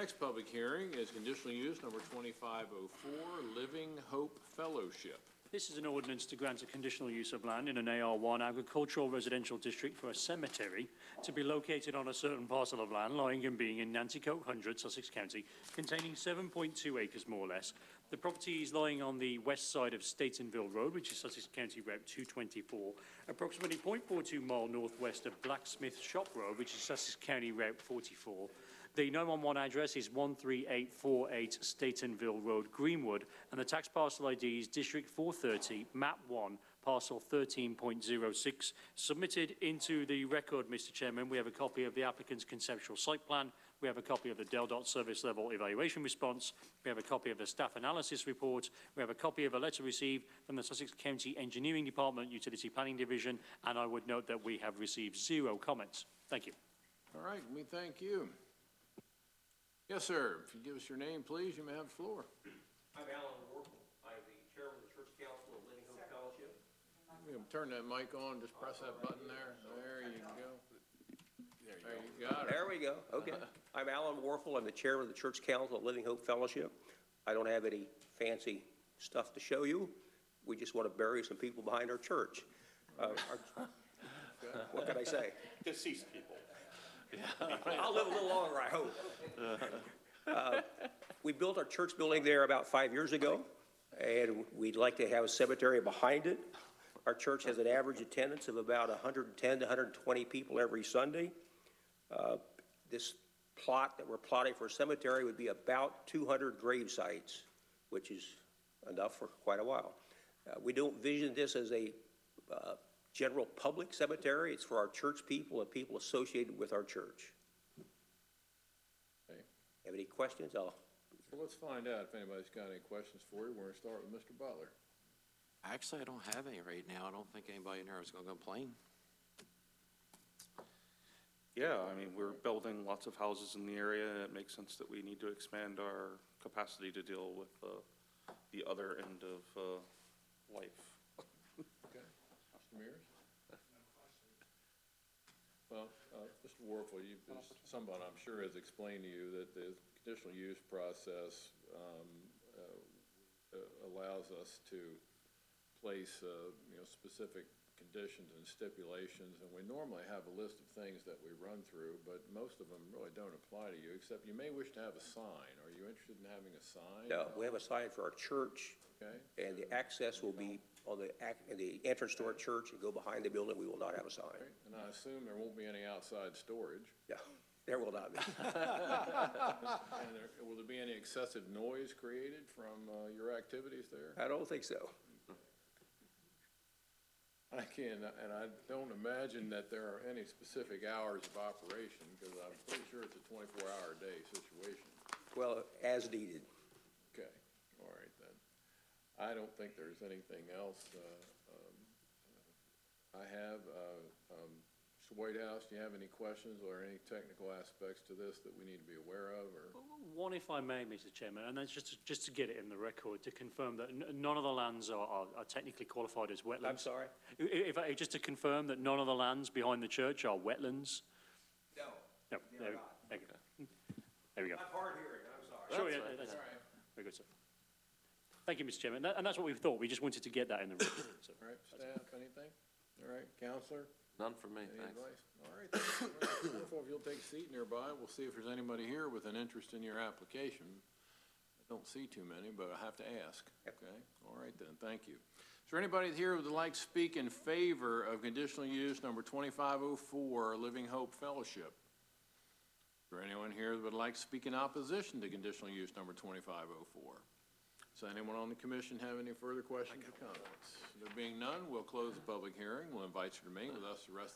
next public hearing is conditional use number 2504, Living Hope Fellowship. This is an ordinance to grant a conditional use of land in an AR1 agricultural residential district for a cemetery to be located on a certain parcel of land lying and being in Nanticoke 100, Sussex County, containing 7.2 acres more or less. The property is lying on the west side of Statenville Road, which is Sussex County Route 224, approximately 0.42 mile northwest of Blacksmith Shop Road, which is Sussex County Route 44. The 911 address is 13848 Statenville Road, Greenwood, and the tax parcel ID is District 430, Map 1, Parcel 13.06. Submitted into the record, Mr. Chairman, we have a copy of the applicant's conceptual site plan, we have a copy of the DEL.DOT service level evaluation response, we have a copy of the staff analysis report, we have a copy of a letter received from the Sussex County Engineering Department, Utility Planning Division, and I would note that we have received 0 comments. Thank you. All right, we thank you. Yes, sir. If you give us your name, please, you may have the floor. I'm Alan Warple. I'm the chairman of the Church Council of Living Hope Fellowship. You can turn that mic on, just press that button there. There you go. There you got it. There we go. Okay. I'm Alan Warple. I'm the chairman of the Church Council of Living Hope Fellowship. I don't have any fancy stuff to show you. We just want to bury some people behind our church. What can I say? Deceased people. I'll live a little longer, I hope. We built our church building there about 5 years ago, and we'd like to have a cemetery behind it. Our church has an average attendance of about 110 to 120 people every Sunday. This plot that we're plotting for a cemetery would be about 200 grave sites, which is enough for quite a while. We don't vision this as a general public cemetery. It's for our church people and people associated with our church. Okay. Have any questions? Well, let's find out if anybody's got any questions for you. We're going to start with Mr. Butler. Actually, I don't have any right now. I don't think anybody in there is going to complain. Yeah, I mean, we're building lots of houses in the area. It makes sense that we need to expand our capacity to deal with the other end of life. Okay. Mr. Mears? Well, Mr. Warfel, somebody I'm sure has explained to you that the conditional use process allows us to place specific conditions and stipulations, and we normally have a list of things that we run through, but most of them really don't apply to you, except you may wish to have a sign. Are you interested in having a sign? No, we have a sign for our church, okay, and the access will be on the entrance to our church and go behind the building. We will not have a sign. okay. And I assume there won't be any outside storage. No, there will not be. And will there be any excessive noise created from your activities there? I don't think so. I can't, and I don't imagine that there are any specific hours of operation, because I'm pretty sure it's a 24-hour a day situation. Well, as needed. Okay, all right then. I don't think there's anything else I have. Mr. Whitehouse, do you have any questions or any technical aspects to this that we need to be aware of? Or? One, if I may, Mr. Chairman, and that's just to get it in the record, to confirm that none of the lands are technically qualified as wetlands. I'm sorry? Just to confirm that none of the lands behind the church are wetlands. No. No, there we go. There we go. I'm hard hearing, I'm sorry. Sure, yeah, that's right. Very good, sir. Thank you, Mr. Chairman. And that's what we thought. We just wanted to get that in the record. So. All right, staff, anything? All right, Counselor? None from me, Any thanks. advice? All right, if you'll take a seat nearby, we'll see if there's anybody here with an interest in your application. I don't see too many, but I have to ask. Okay, all right then, thank you. Is there anybody here who would like to speak in favor of conditional use number 2504, Living Hope Fellowship? Is there anyone here that would like to speak in opposition to conditional use number 2504? Does anyone on the commission have any further questions or comments? There being none, we'll close the public hearing. We'll invite you to remain with us the rest